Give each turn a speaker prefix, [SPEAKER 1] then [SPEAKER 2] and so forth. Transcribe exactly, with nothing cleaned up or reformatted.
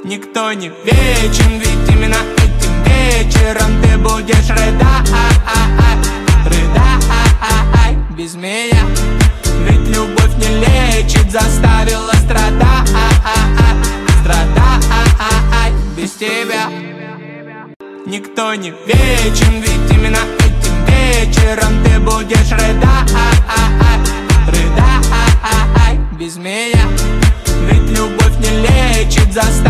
[SPEAKER 1] Никто не вечен, ведь именно этим вечером ты будешь рыдать, рыдать без меня. Ведь любовь не лечит, заставила страдать, страдать без тебя. Никто не вечен, ведь именно этим вечером ты будешь рыдать, рыдать без меня. Ведь любовь не лечит, заставила